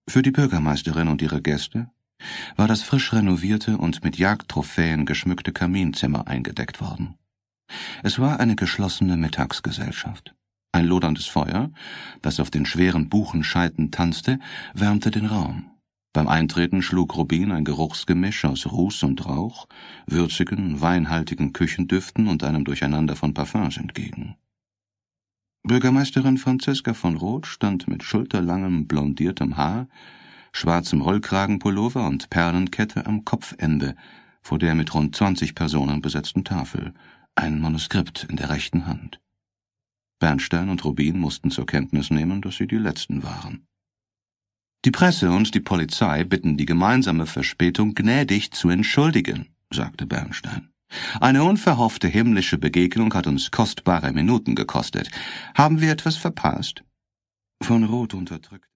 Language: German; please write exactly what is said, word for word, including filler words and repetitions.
Für die Bürgermeisterin und ihre Gäste war das frisch renovierte und mit Jagdtrophäen geschmückte Kaminzimmer eingedeckt worden. Es war eine geschlossene Mittagsgesellschaft. Ein loderndes Feuer, das auf den schweren Buchenscheiten tanzte, wärmte den Raum. Beim Eintreten schlug Rubin ein Geruchsgemisch aus Ruß und Rauch, würzigen, weinhaltigen Küchendüften und einem Durcheinander von Parfums entgegen. Bürgermeisterin Franziska von Roth stand mit schulterlangem, blondiertem Haar, schwarzem Rollkragenpullover und Perlenkette am Kopfende vor der mit rund zwanzig Personen besetzten Tafel, ein Manuskript in der rechten Hand. Bernstein und Rubin mussten zur Kenntnis nehmen, dass sie die Letzten waren. »Die Presse und die Polizei bitten die gemeinsame Verspätung gnädig zu entschuldigen«, sagte Bernstein. »Eine unverhoffte himmlische Begegnung hat uns kostbare Minuten gekostet. Haben wir etwas verpasst?« Von Roth unterdrückt